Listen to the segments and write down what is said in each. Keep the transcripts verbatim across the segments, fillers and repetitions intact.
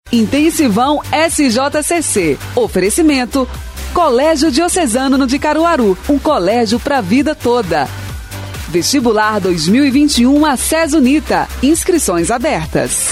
Intensivão S J C C. Oferecimento Colégio Diocesano de Caruaru, um colégio para a vida toda. Vestibular dois mil e vinte e um Acess Unita. Inscrições abertas.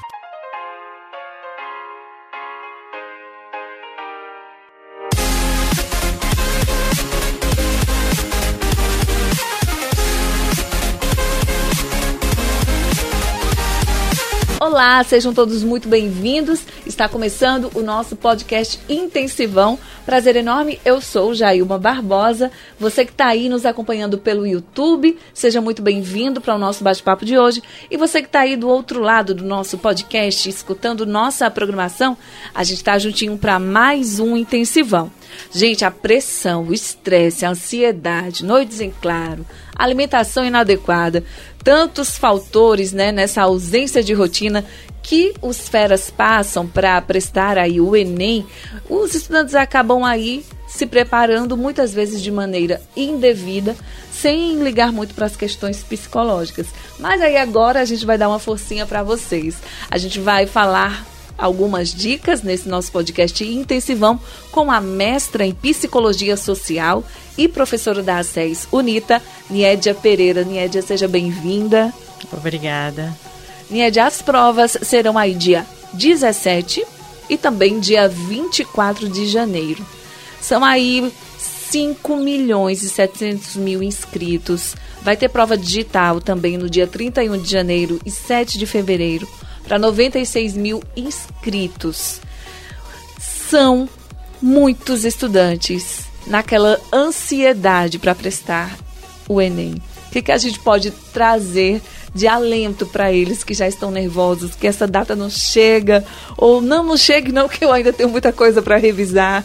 Olá, sejam todos muito bem-vindos. Está começando o nosso podcast Intensivão. Prazer enorme, eu sou Jailma Barbosa. Você que está aí nos acompanhando pelo YouTube, seja muito bem-vindo para o nosso bate-papo de hoje. E você que está aí do outro lado do nosso podcast, escutando nossa programação, a gente está juntinho para mais um Intensivão. Gente, a pressão, o estresse, a ansiedade, noites em claro, alimentação inadequada, tantos fatores, né, nessa ausência de rotina que os feras passam para prestar aí o Enem, os estudantes acabam aí se preparando muitas vezes de maneira indevida, sem ligar muito para as questões psicológicas. Mas aí agora a gente vai dar uma forcinha para vocês. A gente vai falar algumas dicas nesse nosso podcast Intensivão com a mestra em Psicologia Social e professora da Acess Unita, Niédia Pereira. Niédia, seja bem-vinda. Obrigada. Niédia, as provas serão aí dia dezessete e também dia vinte e quatro de janeiro. São aí cinco milhões e setecentos mil inscritos. Vai ter prova digital também no dia trinta e um de janeiro e sete de fevereiro. Para noventa e seis mil inscritos. São muitos estudantes naquela ansiedade para prestar o Enem. O que, que a gente pode trazer de alento para eles que já estão nervosos, que essa data não chega, ou não, não chegue não, que eu ainda tenho muita coisa para revisar?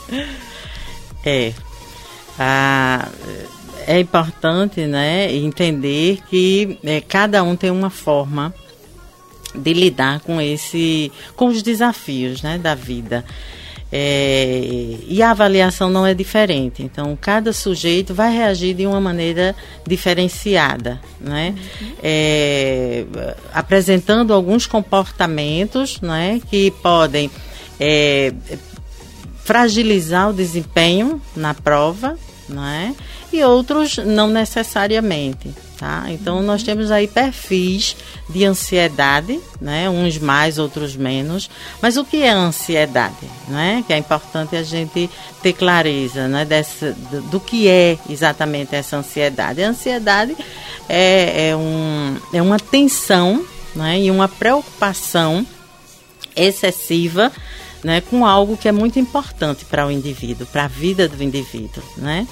É, a, é importante, né, entender que é, cada um tem uma forma de lidar com esse, com os desafios, né, da vida. É, e a avaliação não é diferente. Então, cada sujeito vai reagir de uma maneira diferenciada, né? Uhum. É, apresentando alguns comportamentos, né, que podem é, fragilizar o desempenho na prova, né, e outros não necessariamente. Tá? Então, uhum. nós temos aí perfis de ansiedade, né? Uns mais, outros menos. Mas o que é ansiedade? Né? Que é importante a gente ter clareza, né? Dessa, do, do que é exatamente essa ansiedade. A ansiedade é, é, um, é uma tensão, né? E uma preocupação excessiva, né? Com algo que é muito importante para o indivíduo, para a vida do indivíduo, né?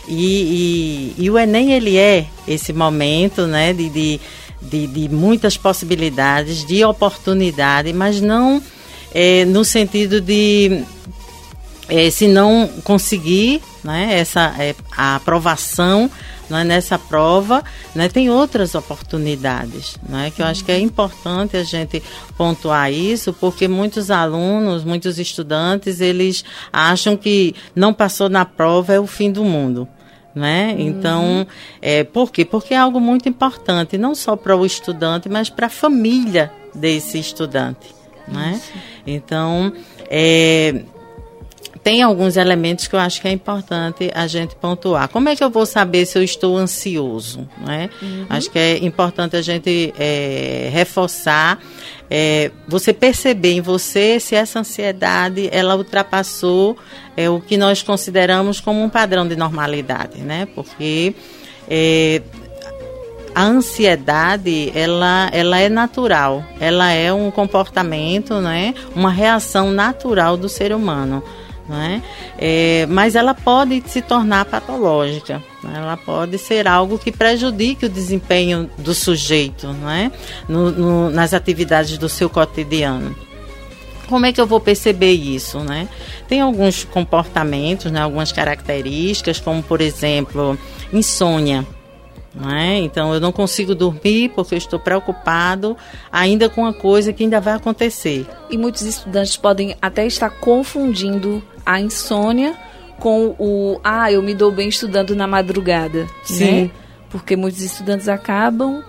E, e, e o Enem, ele é esse momento, né, de, de, de, de muitas possibilidades, de oportunidade, mas não é, no sentido de, é, se não conseguir, né, essa, é, a aprovação, né, nessa prova, né, tem outras oportunidades, né, que eu acho que é importante a gente pontuar isso, porque muitos alunos, muitos estudantes, eles acham que não passou na prova é o fim do mundo. Né? Uhum. Então, é, por quê? Porque é algo muito importante, não só para o estudante, mas para a família desse estudante. Né? Então, é, tem alguns elementos que eu acho que é importante a gente pontuar. Como é que eu vou saber se eu estou ansioso? Né? Uhum. Acho que é importante a gente é, reforçar, é, você perceber em você se essa ansiedade ela ultrapassou é, o que nós consideramos como um padrão de normalidade, né? Porque é, a ansiedade ela, ela é natural, ela é um comportamento, né? Uma reação natural do ser humano. Né? É, mas ela pode se tornar patológica, né? Ela pode ser algo que prejudique o desempenho do sujeito, né? no, no, nas atividades do seu cotidiano. Como é que eu vou perceber isso? Né? Tem alguns comportamentos, né? Algumas características, como por exemplo, insônia. Né? Então eu não consigo dormir porque eu estou preocupado ainda com uma coisa que ainda vai acontecer. E muitos estudantes podem até estar confundindo a insônia com o ah, eu me dou bem estudando na madrugada. Sim. Né? Porque muitos estudantes acabam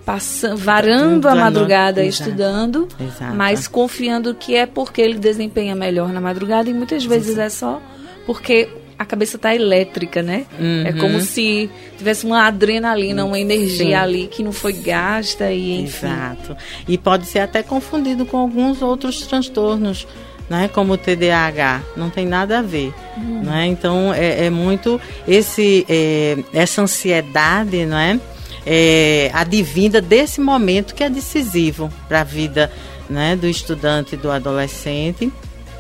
passando, varando a madrugada Exato. estudando, Exato. mas confiando que é porque ele desempenha melhor na madrugada, e muitas vezes Exato. é só porque a cabeça está elétrica, né? Uhum. É como se tivesse uma adrenalina, uma energia Sim. ali que não foi gasta e enfim. Exato. E pode ser até confundido com alguns outros transtornos, né? Como o T D A H. Não tem nada a ver. Uhum. Né? Então, é, é muito esse, é, essa ansiedade, né? É, advinda desse momento que é decisivo para a vida, né? Do estudante e do adolescente.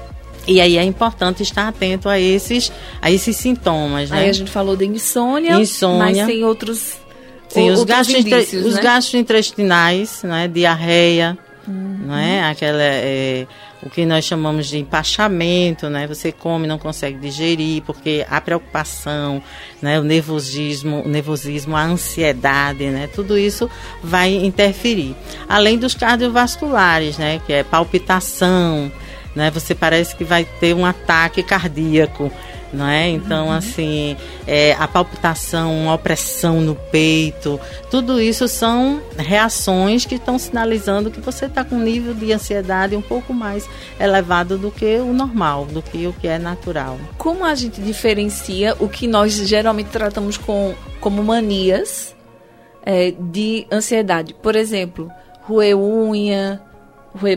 E aí é importante estar atento a esses, a esses sintomas, né? Aí a gente falou de insônia, insônia mas tem outros, Sim, os, gastro indícios, os né? gastrointestinais, né? Diarreia, uhum. né? Aquela, é, o que nós chamamos de empachamento, né? Você come e não consegue digerir, porque a preocupação, né? O nervosismo, o nervosismo, a ansiedade, né? Tudo isso vai interferir. Além dos cardiovasculares, né? Que é palpitação, né? Você parece que vai ter um ataque cardíaco, não é? Então, uhum. assim, é, a palpitação, uma opressão no peito, tudo isso são reações que estão sinalizando que você está com um nível de ansiedade um pouco mais elevado do que o normal, do que o que é natural. Como a gente diferencia o que nós geralmente tratamos com, como manias é, de ansiedade? Por exemplo, roer unha, roer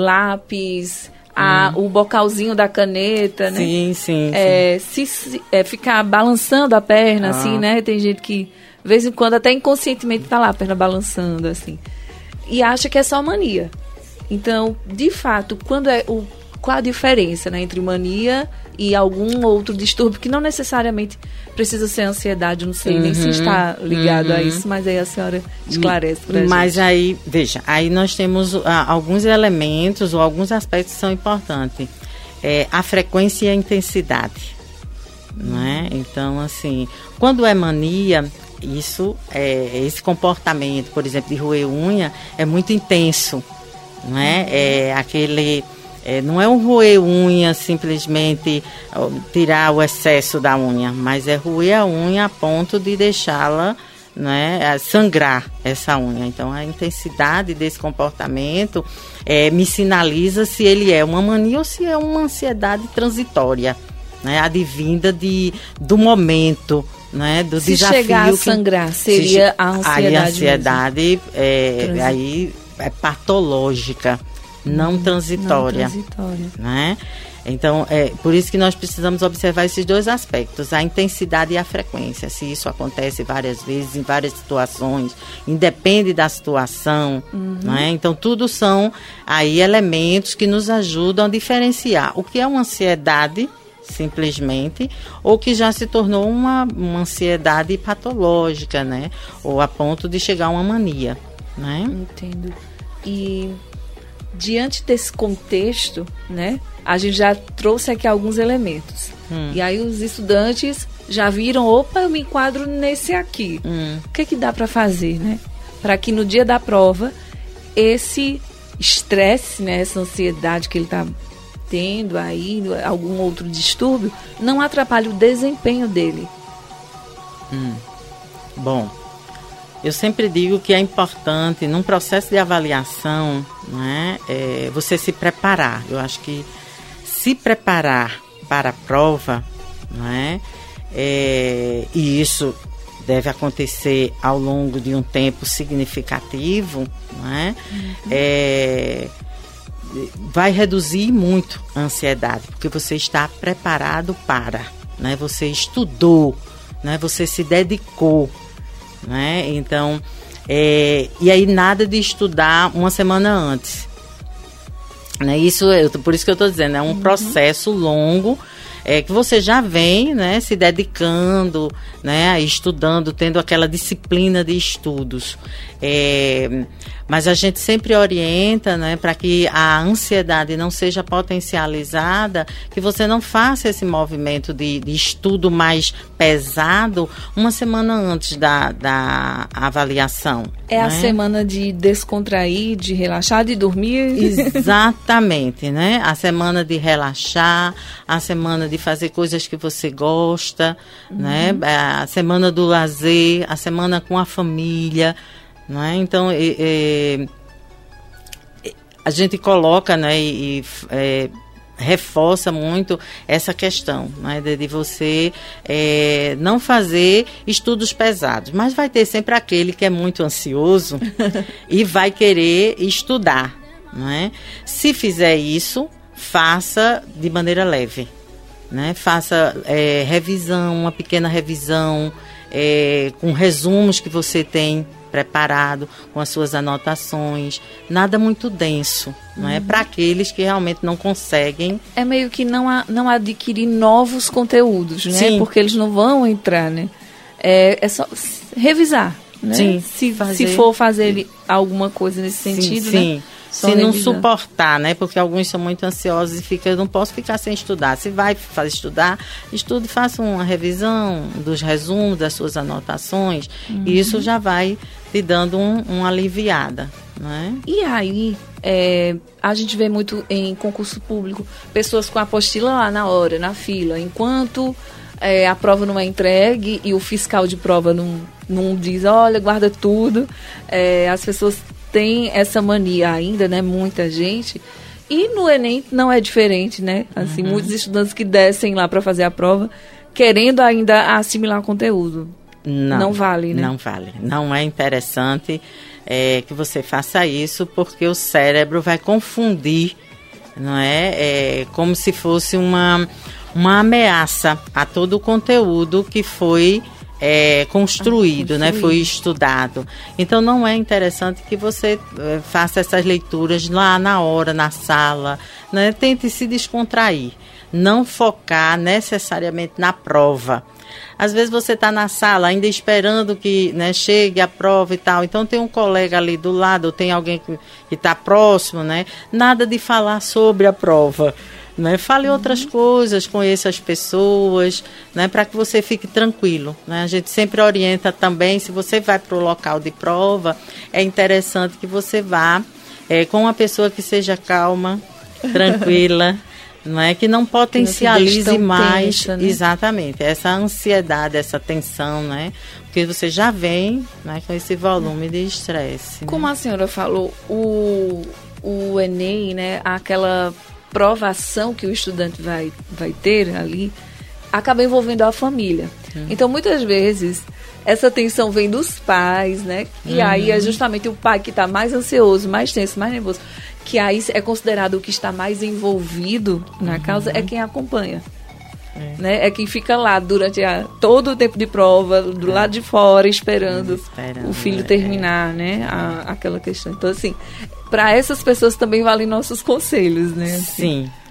lápis... A, o bocalzinho da caneta, né? Sim, sim. É, sim. Se, se é, ficar balançando a perna, ah. assim, né? Tem gente que, de vez em quando, até inconscientemente tá lá a perna balançando, assim. E acha que é só mania. Então, de fato, quando é o, qual a diferença, né, entre mania e algum outro distúrbio, que não necessariamente precisa ser ansiedade, não sei uhum, nem se está ligado uhum. a isso, mas aí a senhora esclarece pra gente. Mas aí, veja, aí nós temos ah, alguns elementos ou alguns aspectos que são importantes. É, a frequência e a intensidade, não é? Então, assim, quando é mania, isso, é, esse comportamento, por exemplo, de roer unha, é muito intenso, não é? Uhum. É aquele... É, não é um roer unha simplesmente tirar o excesso da unha, mas é roer a unha a ponto de deixá-la, né, sangrar essa unha. Então a intensidade desse comportamento é, me sinaliza se ele é uma mania ou se é uma ansiedade transitória, né, advinda de, do momento, né, do se desafio. Se chegar a sangrar, seria a ansiedade. Aí a ansiedade é, aí é patológica. Não transitória, não transitória. Né? Então, é por isso que nós precisamos observar esses dois aspectos, a intensidade e a frequência. Se isso acontece várias vezes, em várias situações, independe da situação, uhum. né? Então, tudo são aí elementos que nos ajudam a diferenciar o que é uma ansiedade, simplesmente, ou que já se tornou uma, uma ansiedade patológica, né? Ou a ponto de chegar a uma mania, né? Entendo. E... diante desse contexto, né, a gente já trouxe aqui alguns elementos. Hum. E aí os estudantes já viram, opa, eu me enquadro nesse aqui. Hum. O que é que dá para fazer, né? Para que no dia da prova, esse estresse, né, essa ansiedade que ele está tendo aí, algum outro distúrbio, não atrapalhe o desempenho dele. Hum. Bom, eu sempre digo que é importante, num processo de avaliação, né, é, você se preparar. Eu acho que se preparar para a prova, né, é, e isso deve acontecer ao longo de um tempo significativo, né, uhum. é, vai reduzir muito a ansiedade, porque você está preparado para, né, você estudou, né, você se dedicou. Né? Então, é, e aí nada de estudar uma semana antes, né? Isso, eu, por isso que eu estou dizendo, é um uhum. processo longo, é, que você já vem, né, se dedicando, né, estudando, tendo aquela disciplina de estudos. É, mas a gente sempre orienta, né, para que a ansiedade não seja potencializada, que você não faça esse movimento de, de estudo mais pesado uma semana antes da, da avaliação. É, né? A semana de descontrair, de relaxar, de dormir. Exatamente, né? A semana de relaxar, a semana de fazer coisas que você gosta, uhum. né? A semana do lazer, a semana com a família, não é? Então, e, e, a gente coloca, né, e, e é, reforça muito essa questão, né, de, de você é, não fazer estudos pesados, mas vai ter sempre aquele que é muito ansioso e vai querer estudar, não é? Se fizer isso, faça de maneira leve, né? Faça é, revisão, uma pequena revisão, é, com resumos que você tem preparado, com as suas anotações, nada muito denso, uhum. não é? Para aqueles que realmente não conseguem. É meio que não, a, não adquirir novos conteúdos, né? Sim. Porque eles não vão entrar, né? É, é só revisar, né? Sim, se, fazer... se for fazer alguma coisa nesse sentido, sim, sim. né? Se não suportar, né? Porque alguns são muito ansiosos e ficam, eu não posso ficar sem estudar. Se vai fazer estudar, estude, faça uma revisão dos resumos, das suas anotações, uhum. e isso já vai te dando um, uma aliviada, né? E aí, é, a gente vê muito em concurso público, pessoas com a apostila lá na hora, na fila, enquanto é, a prova não é entregue e o fiscal de prova não, não diz, olha, guarda tudo, é, as pessoas tem essa mania ainda, né? Muita gente. E no Enem não é diferente, né? Assim, uhum. muitos estudantes que descem lá para fazer a prova, querendo ainda assimilar conteúdo. Não, não vale, né? Não vale. Não é interessante é, que você faça isso, porque o cérebro vai confundir, não é? É como se fosse uma, uma ameaça a todo o conteúdo que foi É, construído, ah, né? Foi estudado. Então não é interessante que você é, faça essas leituras lá na hora, na sala, né? Tente se descontrair, não focar necessariamente na prova. Às vezes você está na sala ainda esperando que, né, chegue a prova e tal, então tem um colega ali do lado, ou tem alguém que está próximo, né? Nada de falar sobre a prova. Né? Fale uhum. outras coisas, conheça as pessoas, né? Para que você fique tranquilo, né? A gente sempre orienta também, se você vai para o local de prova, é interessante que você vá é, com uma pessoa que seja calma, tranquila, não é? Que não potencialize que não mais tensa, né? Exatamente, essa ansiedade, essa tensão, né? Porque você já vem, né, com esse volume de estresse. Como né? a senhora falou, o, o Enem, né, aquela provação que o estudante vai, vai ter ali, acaba envolvendo a família. Uhum. Então, muitas vezes, essa tensão vem dos pais, né? E uhum. aí é justamente o pai que está mais ansioso, mais tenso, mais nervoso, que aí é considerado o que está mais envolvido na uhum. causa, é quem acompanha. É. Né? É quem fica lá durante a, todo o tempo de prova, do é. lado de fora, esperando, esperando o filho terminar, é. né? A, aquela questão. Então, assim, para essas pessoas também valem nossos conselhos, né? Assim. Sim,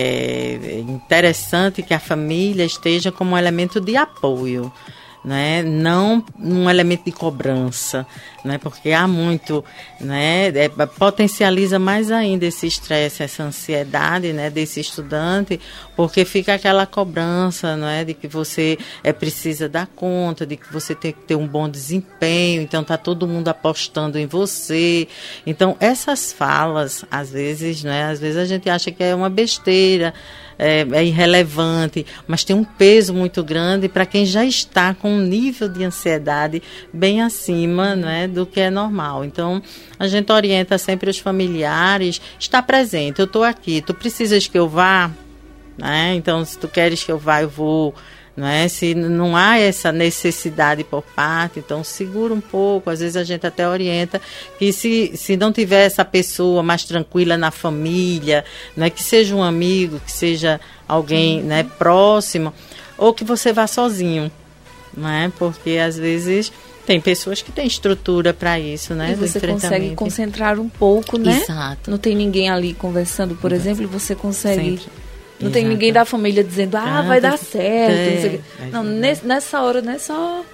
é interessante que a família esteja como um elemento de apoio, né? Não um elemento de cobrança, né? Porque há muito, né? É, potencializa mais ainda esse estresse, essa ansiedade, né? Desse estudante, porque fica aquela cobrança, né? De que você é, precisa dar conta, de que você tem que ter um bom desempenho, então tá todo mundo apostando em você. Então essas falas, às vezes, né? Às vezes a gente acha que é uma besteira, É, é irrelevante, mas tem um peso muito grande para quem já está com um nível de ansiedade bem acima, né, do que é normal. Então, a gente orienta sempre os familiares, está presente, eu estou aqui, tu precisas que eu vá? Né? Então, se tu queres que eu vá, eu vou. Não é? Se não há essa necessidade por parte, então segura um pouco. Às vezes a gente até orienta que se, se não tiver essa pessoa mais tranquila na família, não é, que seja um amigo, que seja alguém, uhum. né, próximo, ou que você vá sozinho, não é? Porque às vezes tem pessoas que têm estrutura para isso, né? E você consegue concentrar um pouco, né? Exato. Não tem ninguém ali conversando, por Exato. exemplo, você consegue... Sempre. Não tem Exato. ninguém da família dizendo, ah, ah vai dar certo. É, não, sei não nesse, nessa hora não é só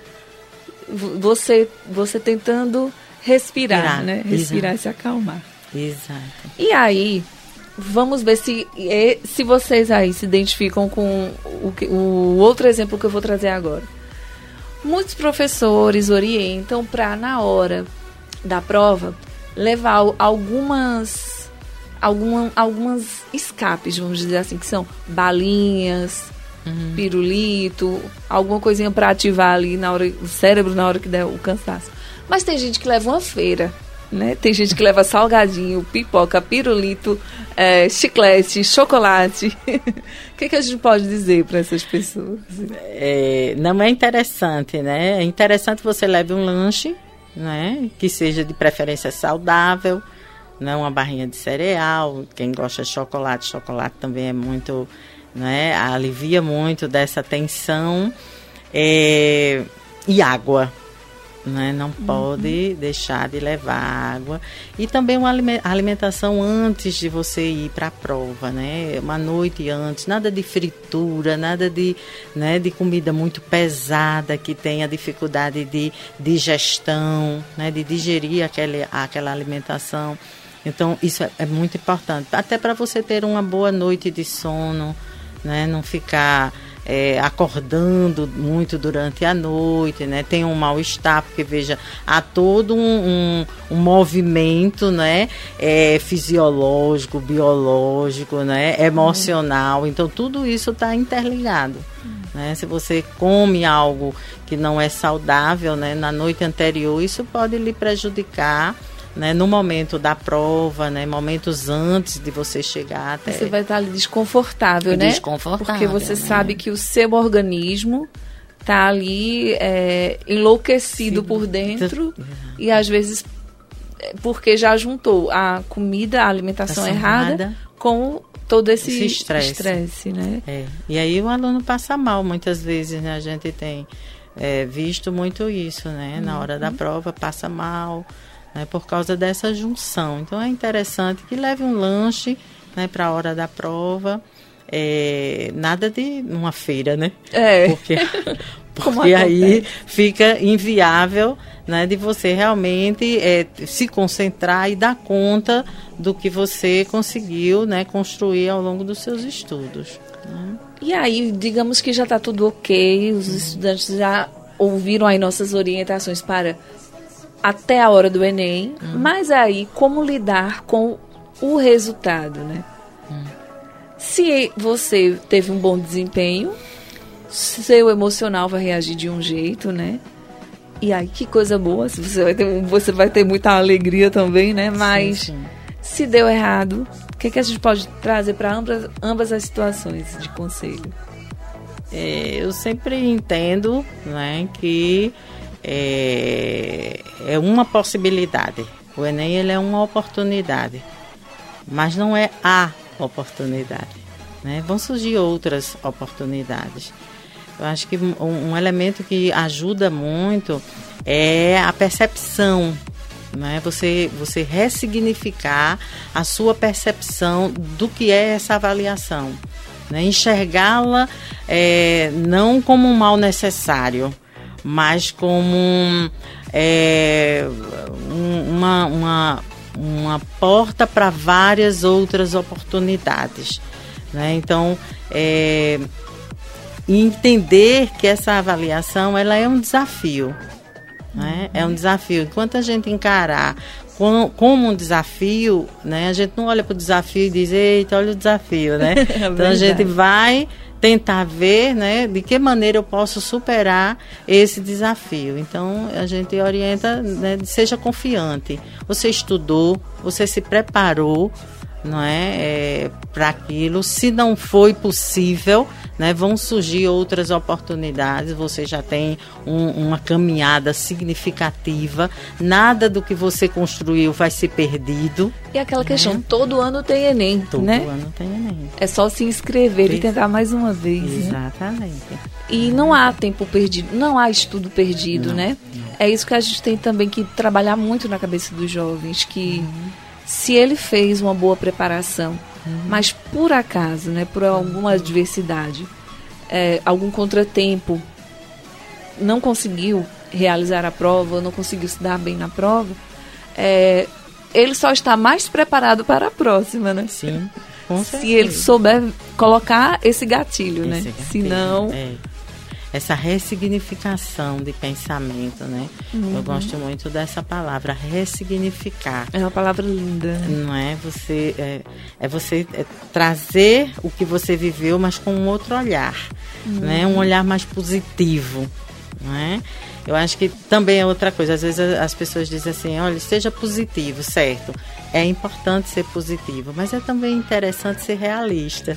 você, você tentando respirar, Respirar. né? Respirar Exato. e se acalmar. Exato. E aí, vamos ver se, se vocês aí se identificam com o, o outro exemplo que eu vou trazer agora. Muitos professores orientam para, na hora da prova, levar algumas... Alguma, algumas escapes, vamos dizer assim, que são balinhas, uhum. pirulito, alguma coisinha para ativar ali na hora, o cérebro na hora que der o cansaço. Mas tem gente que leva uma feira, né? Tem gente que leva salgadinho, pipoca, pirulito, é, chiclete, chocolate. O que, que a gente pode dizer para essas pessoas? É, não é interessante, né? É interessante que você leve um lanche, né? Que seja de preferência saudável, não uma barrinha de cereal. Quem gosta de chocolate, chocolate também é muito, né? Alivia muito dessa tensão. É, e água. Né? Não pode uhum. deixar de levar água. E também uma alimentação antes de você ir para a prova, né? Uma noite antes, nada de fritura, nada de, né, de comida muito pesada que tenha dificuldade de digestão, né? De digerir aquele, aquela alimentação. Então, isso é, é muito importante. Até para você ter uma boa noite de sono, né? Não ficar... É, acordando muito durante a noite, né? Tem um mal-estar, porque veja, há todo um, um, um movimento, né? É, fisiológico, biológico, né? Emocional, então tudo isso está interligado. Né? Se você come algo que não é saudável, né? Na noite anterior, isso pode lhe prejudicar, né, no momento da prova, né, momentos antes de você chegar até... Você vai estar ali desconfortável, né? Desconfortável, porque você né? sabe que o seu organismo está ali é, enlouquecido Sim. por dentro uhum. e às vezes porque já juntou a comida, a alimentação errada, errada com todo esse, esse estresse. estresse, né? É. E aí o aluno passa mal muitas vezes, né? A gente tem é, visto muito isso, né? Uhum. Na hora da prova passa mal, né, por causa dessa junção. Então é interessante que leve um lanche, né, para a hora da prova. É, nada de uma feira, né? É. Porque, porque aí fica inviável, né, de você realmente é, se concentrar e dar conta do que você conseguiu, né, construir ao longo dos seus estudos. Né? E aí, digamos que já está tudo ok, os uhum. estudantes já ouviram aí nossas orientações para até a hora do Enem, hum. mas aí como lidar com o resultado, né? Hum. Se você teve um bom desempenho, seu emocional vai reagir de um jeito, né? E aí, que coisa boa, se você vai ter, você vai ter muita alegria também, né? Mas sim, sim. se deu errado, o que, que a gente pode trazer para ambas, ambas as situações de conselho? É, eu sempre entendo, né, que É, é uma possibilidade. O Enem ele é uma oportunidade, mas não é a oportunidade, né? Vão surgir outras oportunidades. Eu acho que um, um elemento que ajuda muito é a percepção, né? Você, você ressignificar a sua percepção do que é essa avaliação, né? Enxergá-la é, não como um mal necessário, mas como é, um, uma, uma, uma porta para várias outras oportunidades, né? Então, é, entender que essa avaliação ela é um desafio, né? É um desafio. Enquanto a gente encarar com, como um desafio, né? A gente não olha para o desafio e diz, eita, olha o desafio, né? É então a gente vai tentar ver, né, de que maneira eu posso superar esse desafio. Então, a gente orienta, né, seja confiante. Você estudou, você se preparou, não é, é para aquilo. Se não foi possível, né, vão surgir outras oportunidades. Você já tem um, uma caminhada significativa. Nada do que você construiu vai ser perdido. E aquela né? questão, todo ano tem Enem, todo né? Todo ano tem Enem. É só se inscrever e tentar mais uma vez. Exatamente. Né? E não há tempo perdido, não há estudo perdido, não, né? Não. É isso que a gente tem também que trabalhar muito na cabeça dos jovens, que uhum. se ele fez uma boa preparação, uhum. mas por acaso, né, por alguma adversidade, é, algum contratempo, não conseguiu realizar a prova, não conseguiu se dar bem na prova, é, ele só está mais preparado para a próxima, né? Sim, com certeza. Se ele souber colocar esse gatilho, esse né? Gatilho, Se não... É. Essa ressignificação de pensamento, né? Uhum. Eu gosto muito dessa palavra, ressignificar. É uma palavra linda. Não é? Você, é, é você é trazer o que você viveu, mas com um outro olhar, uhum. né? Um olhar mais positivo, não é? Eu acho que também é outra coisa. Às vezes as pessoas dizem assim, olha, seja positivo, certo? É importante ser positivo, mas é também interessante ser realista,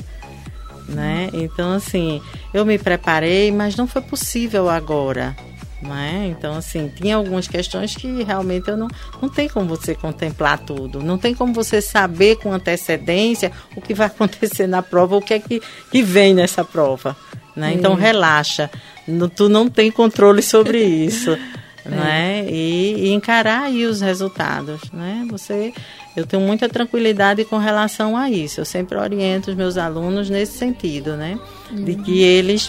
né? Então, assim, eu me preparei, mas não foi possível agora, né? Então, assim, tinha algumas questões que realmente eu não, não tem como você contemplar tudo, não tem como você saber com antecedência o que vai acontecer na prova, o que é que, que vem nessa prova, né? Então, relaxa, no, tu não tem controle sobre isso, né? E, e encarar aí os resultados, né? Você... Eu tenho muita tranquilidade com relação a isso. Eu sempre oriento os meus alunos nesse sentido, né? Uhum. De que eles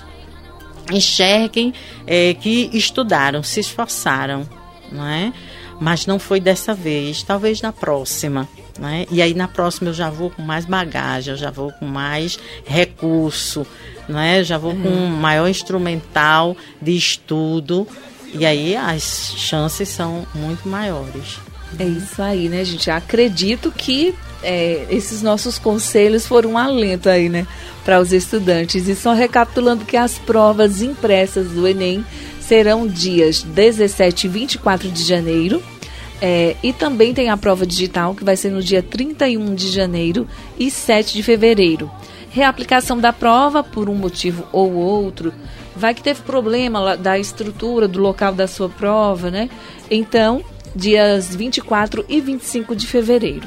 enxerguem é, que estudaram, se esforçaram, não é? Mas não foi dessa vez, talvez na próxima, né? E aí na próxima eu já vou com mais bagagem, eu já vou com mais recurso, não é? Eu já vou uhum. com um maior instrumental de estudo e aí as chances são muito maiores. É isso aí, né, gente? Acredito que é, esses nossos conselhos foram um alento aí, né, para os estudantes. E só recapitulando que as provas impressas do Enem serão dias dezessete e vinte e quatro de janeiro. É, e também tem a prova digital, que vai ser no dia trinta e um de janeiro e sete de fevereiro. Reaplicação da prova, por um motivo ou outro, vai que teve problema da estrutura do local da sua prova, né? Então, dias vinte e quatro e vinte e cinco de fevereiro.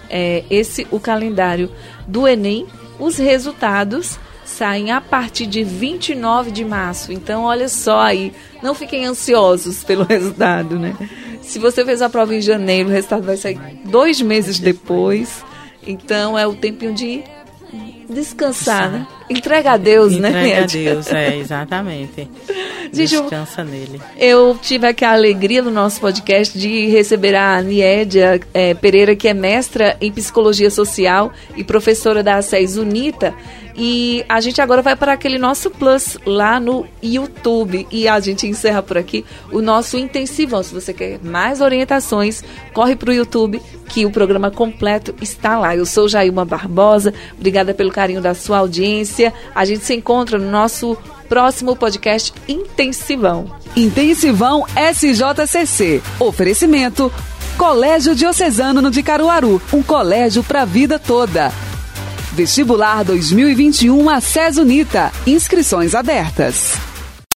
É esse o calendário do Enem. Os resultados saem a partir de vinte e nove de março. Então, olha só aí, não fiquem ansiosos pelo resultado, né? Se você fez a prova em janeiro, o resultado vai sair dois meses depois. Então, é o tempinho de descansar, né? Entrega a Deus, Entrega né? Entrega a Deus, é, exatamente. Descansa eu, nele. Eu tive aqui a alegria no nosso podcast de receber a Niédia é, Pereira, que é mestra em Psicologia Social e professora da SES UNITA. E a gente agora vai para aquele nosso plus lá no YouTube. E a gente encerra por aqui o nosso intensivão. Se você quer mais orientações, corre para o YouTube, que o programa completo está lá. Eu sou Jailma Barbosa, obrigada pelo carinho da sua audiência. A gente se encontra no nosso próximo podcast Intensivão. Intensivão S J C C. Oferecimento Colégio Diocesano de Caruaru. Um colégio para a vida toda. Vestibular dois mil e vinte e um A SES UNITA. Inscrições abertas.